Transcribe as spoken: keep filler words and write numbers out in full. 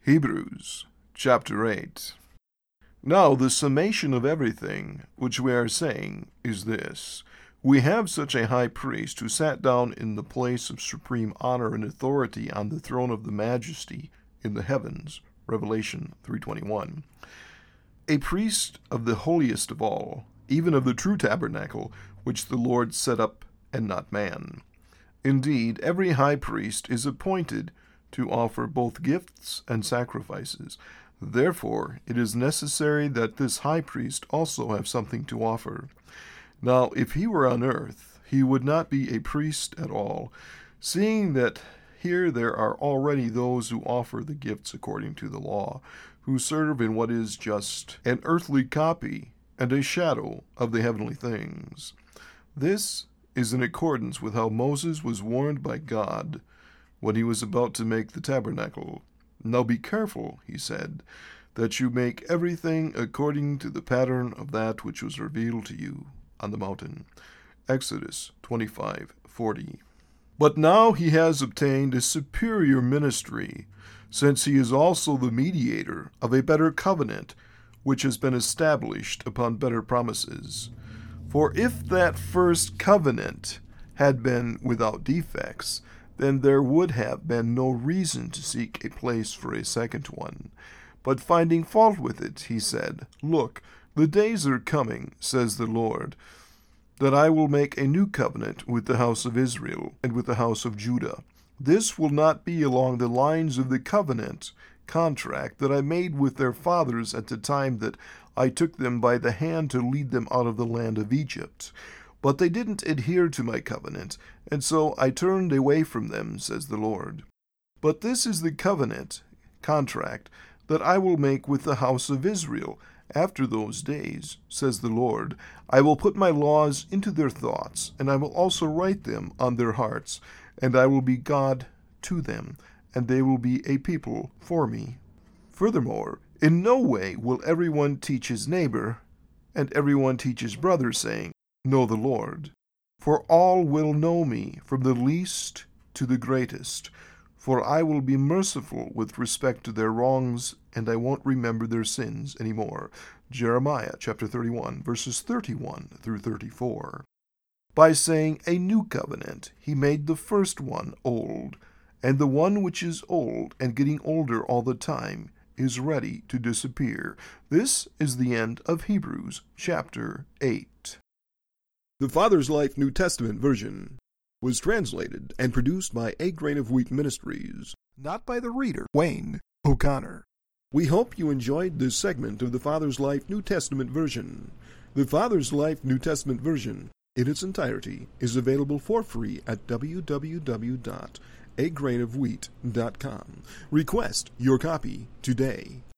Hebrews chapter eight. Now the summation of everything which we are saying is this: we have such a high priest who sat down in the place of supreme honor and authority on the throne of the majesty in the heavens, Revelation three twenty-one. A priest of the holiest of all, even of the true tabernacle, which the Lord set up and not man. Indeed, every high priest is appointed to offer both gifts and sacrifices. Therefore, it is necessary that this high priest also have something to offer. Now, if he were on earth, he would not be a priest at all, seeing that here there are already those who offer the gifts according to the law, who serve in what is just an earthly copy and a shadow of the heavenly things. This is in accordance with how Moses was warned by God when he was about to make the tabernacle. Now be careful, he said, that you make everything according to the pattern of that which was revealed to you on the mountain. Exodus twenty-five forty. But now he has obtained a superior ministry, since he is also the mediator of a better covenant, which has been established upon better promises. For if that first covenant had been without defects, then there would have been no reason to seek a place for a second one. But finding fault with it, he said, Look, the days are coming, says the Lord, that I will make a new covenant with the house of Israel and with the house of Judah. This will not be along the lines of the covenant contract that I made with their fathers at the time that I took them by the hand to lead them out of the land of Egypt. But they didn't adhere to my covenant, and so I turned away from them, says the Lord. But this is the covenant, contract, that I will make with the house of Israel after those days, says the Lord. I will put my laws into their thoughts, and I will also write them on their hearts, and I will be God to them, and they will be a people for me. Furthermore, in no way will everyone teach his neighbor, and everyone teach his brother, saying, Know the Lord. For all will know me, from the least to the greatest. For I will be merciful with respect to their wrongs, and I won't remember their sins any more. Jeremiah chapter thirty-one, verses thirty-one through thirty-four. By saying a new covenant, he made the first one old, and the one which is old and getting older all the time is ready to disappear. This is the end of Hebrews chapter eight. The Father's Life New Testament version was translated and produced by A Grain of Wheat Ministries, not by the reader, Wayne O'Connor. We hope you enjoyed this segment of the Father's Life New Testament version. The Father's Life New Testament version, in its entirety, is available for free at w w w dot a grain of wheat dot com. Request your copy today.